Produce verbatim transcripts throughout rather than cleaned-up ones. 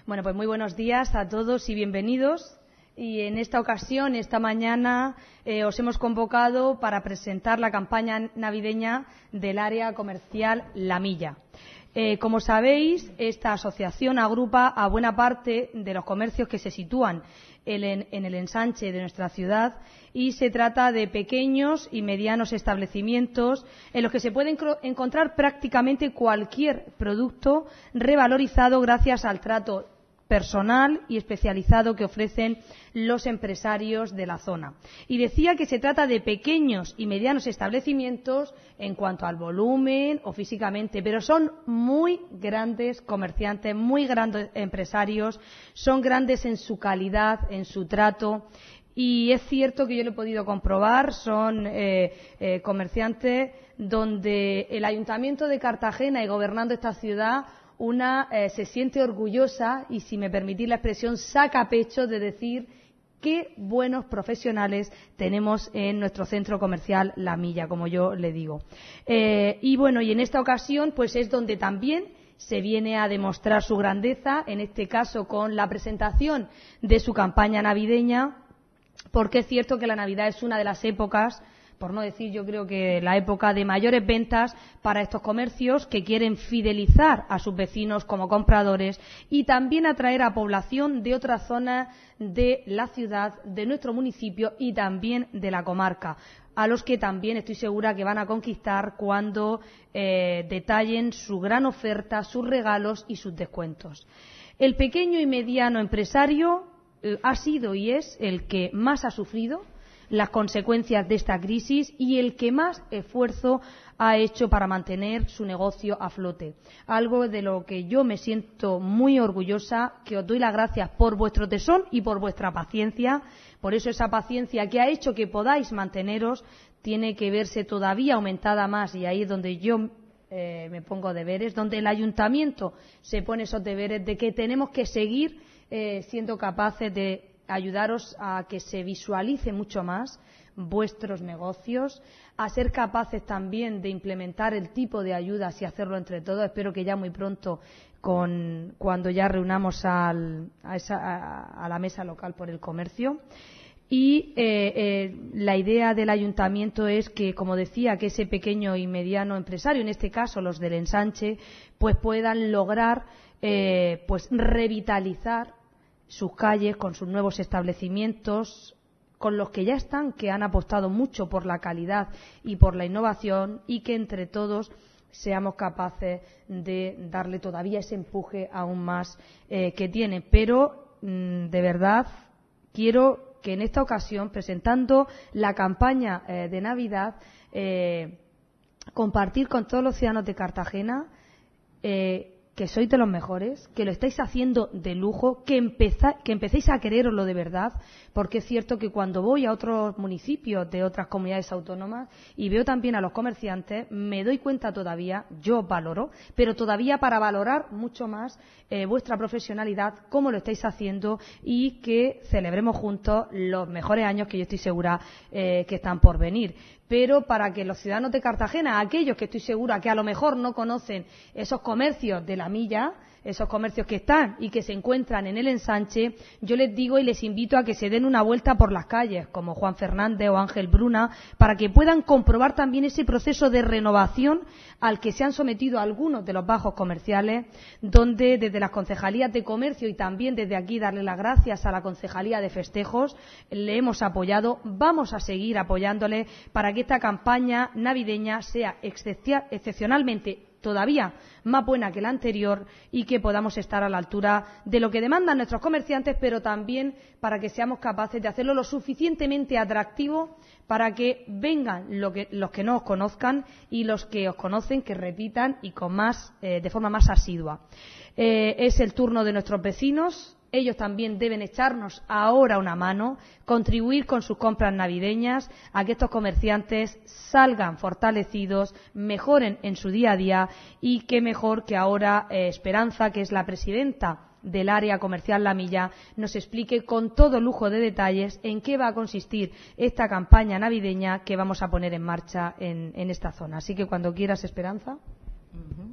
Bueno, pues muy buenos días a todos y bienvenidos. Y en esta ocasión, esta mañana, eh, os hemos convocado para presentar la campaña navideña del área comercial La Milla. Eh, como sabéis, esta asociación agrupa a buena parte de los comercios que se sitúan en, en el ensanche de nuestra ciudad y se trata de pequeños y medianos establecimientos en los que se puede encontrar prácticamente cualquier producto revalorizado gracias al trato personal y especializado que ofrecen los empresarios de la zona. Y decía que se trata de pequeños y medianos establecimientos en cuanto al volumen o físicamente, pero son muy grandes comerciantes, muy grandes empresarios, son grandes en su calidad, en su trato. Y es cierto que yo lo he podido comprobar, son eh, eh, comerciantes donde el Ayuntamiento de Cartagena y gobernando esta ciudad una eh, se siente orgullosa y, si me permitís la expresión, saca pecho de decir qué buenos profesionales tenemos en nuestro centro comercial La Milla, como yo le digo. Eh, y bueno, y en esta ocasión pues es donde también se viene a demostrar su grandeza, en este caso con la presentación de su campaña navideña, porque es cierto que la Navidad es una de las épocas, por no decir yo creo que la época de mayores ventas para estos comercios que quieren fidelizar a sus vecinos como compradores y también atraer a población de otras zonas de la ciudad, de nuestro municipio y también de la comarca, a los que también estoy segura que van a conquistar cuando eh, detallen su gran oferta, sus regalos y sus descuentos. El pequeño y mediano empresario eh, ha sido y es el que más ha sufrido las consecuencias de esta crisis y el que más esfuerzo ha hecho para mantener su negocio a flote. Algo de lo que yo me siento muy orgullosa, que os doy las gracias por vuestro tesón y por vuestra paciencia. Por eso esa paciencia que ha hecho que podáis manteneros tiene que verse todavía aumentada más, y ahí es donde yo eh, me pongo deberes, donde el ayuntamiento se pone esos deberes de que tenemos que seguir eh, siendo capaces de ayudaros a que se visualice mucho más vuestros negocios, a ser capaces también de implementar el tipo de ayudas y hacerlo entre todos. Espero que ya muy pronto, con, cuando ya reunamos al, a, esa, a, a la mesa local por el comercio. Y eh, eh, la idea del ayuntamiento es que, como decía, que ese pequeño y mediano empresario, en este caso los del ensanche, pues puedan lograr eh, pues revitalizar sus calles con sus nuevos establecimientos, con los que ya están, que han apostado mucho por la calidad y por la innovación, y que entre todos seamos capaces de darle todavía ese empuje aún más eh, que tiene. Pero, mmm, de verdad, quiero que en esta ocasión, presentando la campaña eh, de Navidad, eh, compartir con todos los ciudadanos de Cartagena eh, que sois de los mejores, que lo estáis haciendo de lujo, que, empeza, que empecéis a quereroslo de verdad, porque es cierto que cuando voy a otros municipios de otras comunidades autónomas y veo también a los comerciantes, me doy cuenta todavía, yo valoro, pero todavía para valorar mucho más eh, vuestra profesionalidad, cómo lo estáis haciendo, y que celebremos juntos los mejores años que yo estoy segura eh, que están por venir. Pero para que los ciudadanos de Cartagena, aquellos que estoy segura que a lo mejor no conocen esos comercios de La Milla, esos comercios que están y que se encuentran en el ensanche, yo les digo y les invito a que se den una vuelta por las calles, como Juan Fernández o Ángel Bruna, para que puedan comprobar también ese proceso de renovación al que se han sometido algunos de los bajos comerciales, donde desde las concejalías de comercio y también desde aquí darle las gracias a la concejalía de festejos le hemos apoyado, vamos a seguir apoyándole para que esta campaña navideña sea excepcionalmente todavía más buena que la anterior y que podamos estar a la altura de lo que demandan nuestros comerciantes, pero también para que seamos capaces de hacerlo lo suficientemente atractivo para que vengan lo que, los que no os conozcan, y los que os conocen que repitan y con más, eh, de forma más asidua. Eh, es el turno de nuestros vecinos. Ellos también deben echarnos ahora una mano, contribuir con sus compras navideñas a que estos comerciantes salgan fortalecidos, mejoren en su día a día, y qué mejor que ahora eh, Esperanza, que es la presidenta del área comercial La Milla, nos explique con todo lujo de detalles en qué va a consistir esta campaña navideña que vamos a poner en marcha en, en esta zona. Así que cuando quieras, Esperanza. Uh-huh.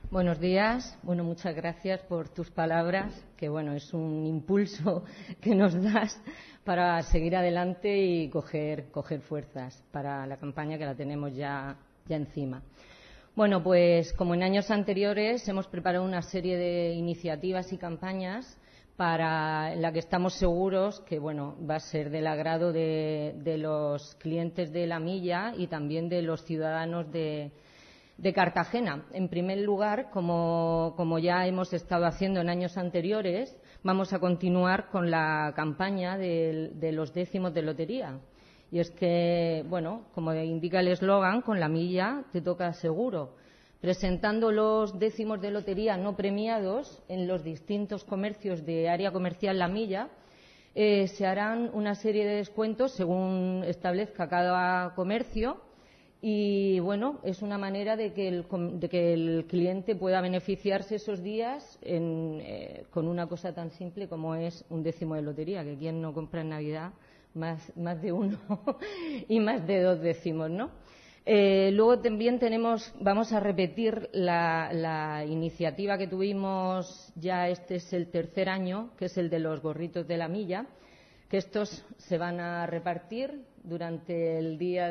Buenos días. Bueno, muchas gracias por tus palabras, que bueno, es un impulso que nos das para seguir adelante y coger, coger fuerzas para la campaña que la tenemos ya, ya encima. Bueno, pues como en años anteriores hemos preparado una serie de iniciativas y campañas para la que estamos seguros que bueno, va a ser del agrado de, de los clientes de La Milla y también de los ciudadanos de de Cartagena. En primer lugar, como, como ya hemos estado haciendo en años anteriores, vamos a continuar con la campaña de, de los décimos de lotería. Y es que, bueno, como indica el eslogan, con La Milla te toca seguro, presentando los décimos de lotería no premiados en los distintos comercios de área comercial La Milla. Eh, se harán una serie de descuentos según establezca cada comercio. Y bueno, es una manera de que el, de que el cliente pueda beneficiarse esos días en, eh, con una cosa tan simple como es un décimo de lotería, que quien no compra en Navidad más, más de uno y más de dos décimos, ¿no? Eh, luego también tenemos, vamos a repetir la, la iniciativa que tuvimos ya, este es el tercer año, que es el de los gorritos de La Milla, que estos se van a repartir durante el día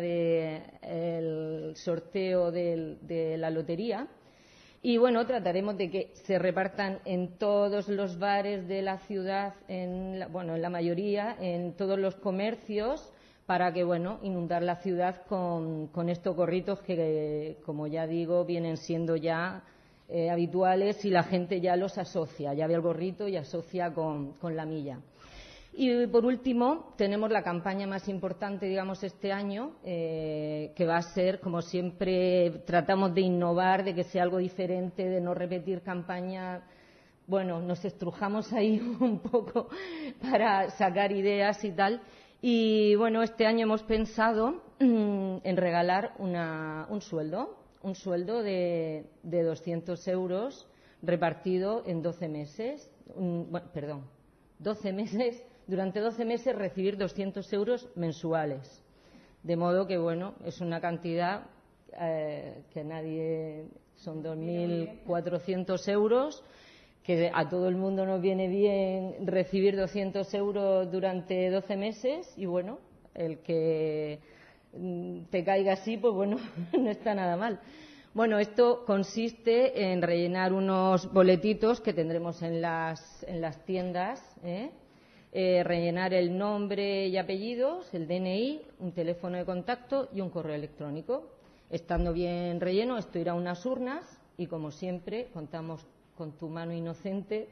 del sorteo de, de la lotería. Y bueno, trataremos de que se repartan en todos los bares de la ciudad, en la, bueno, en la mayoría, en todos los comercios, para que, bueno, inundar la ciudad con, con estos gorritos que, como ya digo, vienen siendo ya eh, habituales y la gente ya los asocia, ya ve el gorrito y asocia con, con La Milla. Y por último, tenemos la campaña más importante, digamos, este año, eh, que va a ser, como siempre, tratamos de innovar, de que sea algo diferente, de no repetir campaña. Bueno, nos estrujamos ahí un poco para sacar ideas y tal. Y bueno, este año hemos pensado mmm, en regalar una, un sueldo, un sueldo de, de doscientos euros repartido en doce meses. Un, bueno, perdón, doce meses. Durante doce meses recibir doscientos euros mensuales. De modo que, bueno, es una cantidad eh, que nadie... Son dos mil cuatrocientos euros, que a todo el mundo nos viene bien recibir doscientos euros durante doce meses y, bueno, el que te caiga así, pues, bueno, no está nada mal. Bueno, esto consiste en rellenar unos boletitos que tendremos en las, en las tiendas, ¿eh? Eh, rellenar el nombre y apellidos, el D N I, un teléfono de contacto y un correo electrónico. Estando bien relleno, esto irá a unas urnas y, como siempre, contamos con tu mano inocente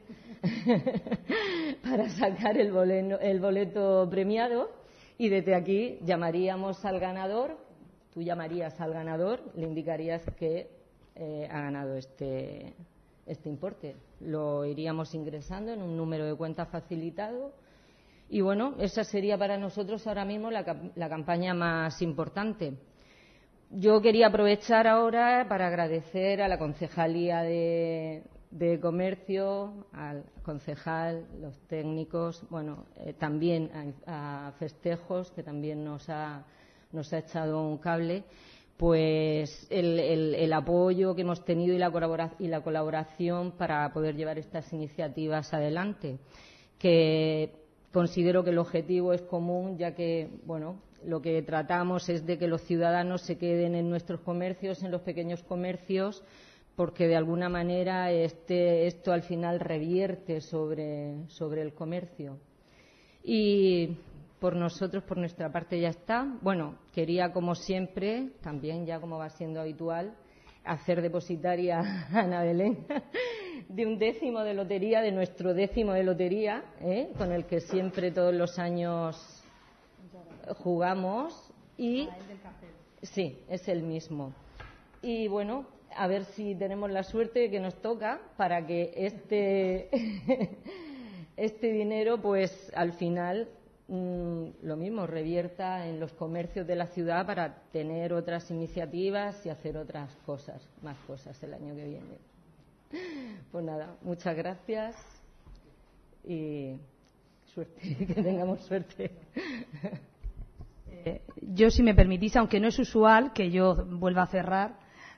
para sacar el boleto, el boleto premiado, y desde aquí llamaríamos al ganador, tú llamarías al ganador, le indicarías que eh, ha ganado este, este importe. Lo iríamos ingresando en un número de cuenta facilitado. Y bueno, esa sería para nosotros ahora mismo la, la campaña más importante. Yo quería aprovechar ahora para agradecer a la Concejalía de, de Comercio, al concejal, los técnicos, bueno, eh, también a, a Festejos, que también nos ha, nos ha echado un cable, pues el, el, el apoyo que hemos tenido y la, colabora, y la colaboración para poder llevar estas iniciativas adelante, que considero que el objetivo es común, ya que, bueno, lo que tratamos es de que los ciudadanos se queden en nuestros comercios, en los pequeños comercios, porque de alguna manera este, esto al final revierte sobre, sobre el comercio. Y por nosotros, por nuestra parte, ya está. Bueno, quería, como siempre, también ya como va siendo habitual, hacer depositaria a Ana Belén de un décimo de lotería, de nuestro décimo de lotería, ¿eh? Con el que siempre todos los años jugamos. Y ah, el del café. Sí, es el mismo. Y bueno, a ver si tenemos la suerte que nos toca para que este este dinero, pues al final mmm, lo mismo, revierta en los comercios de la ciudad para tener otras iniciativas y hacer otras cosas, más cosas el año que viene. Pues nada, muchas gracias y suerte, que tengamos suerte. Eh, yo, si me permitís, aunque no es usual que yo vuelva a cerrar,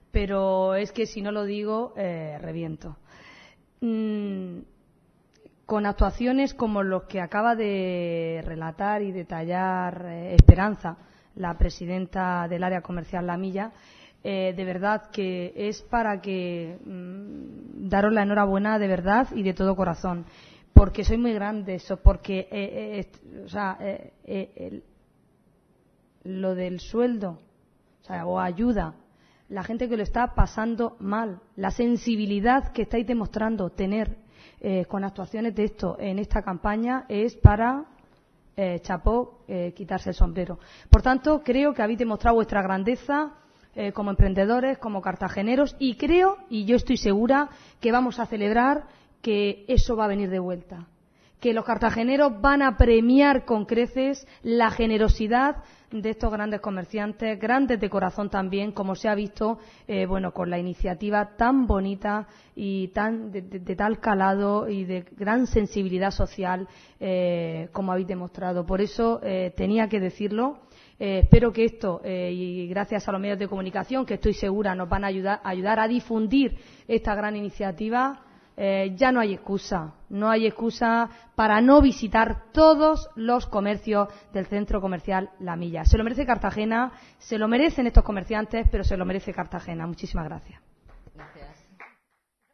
pero es que si no lo digo, eh, reviento. Mm, con actuaciones como los que acaba de relatar y detallar eh, Esperanza, la presidenta del área comercial La Milla, eh, de verdad que es para que mmm, daros la enhorabuena de verdad y de todo corazón, porque sois muy grandes, o porque eh, eh, o sea, eh, eh, el, lo del sueldo, o sea, o ayuda, la gente que lo está pasando mal, la sensibilidad que estáis demostrando tener eh, con actuaciones de esto en esta campaña es para eh, chapó, eh, quitarse el sombrero. Por tanto, creo que habéis demostrado vuestra grandeza eh, como emprendedores, como cartageneros, y creo, y yo estoy segura, que vamos a celebrar que eso va a venir de vuelta, que los cartageneros van a premiar con creces la generosidad de estos grandes comerciantes, grandes de corazón también, como se ha visto, eh, bueno, con la iniciativa tan bonita y tan de, de, de tal calado y de gran sensibilidad social eh, como habéis demostrado. Por eso eh, tenía que decirlo. Eh, espero que esto, eh, y gracias a los medios de comunicación, que estoy segura nos van a ayudar, ayudar a difundir esta gran iniciativa. Eh, ya no hay excusa, no hay excusa para no visitar todos los comercios del centro comercial La Milla. Se lo merece Cartagena, se lo merecen estos comerciantes, pero se lo merece Cartagena. Muchísimas gracias. Gracias.